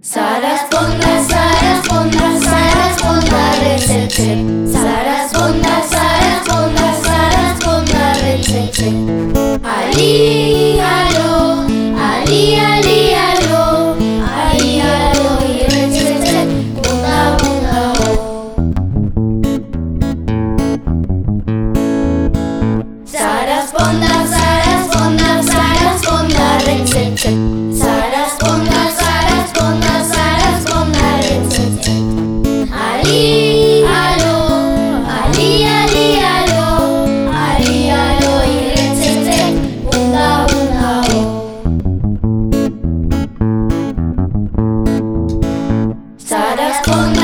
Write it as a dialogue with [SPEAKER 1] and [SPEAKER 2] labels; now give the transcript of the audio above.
[SPEAKER 1] Sarasponda, sarasponda, sarasponda, recece. Sarasponda, sarasponda, sarasponda, recece. Ali, alo, ali, ali, alo, ali, alo, y recece. Bunda, bunda, oh. Sarasponda, sarasponda, sarasponda, recece. Sarasponda, sarasponda, sarasponda, recece. Ali, alo, ali, ali, alo, ali, alo, y recece. Bunda, bunda, oh. Sarasponda.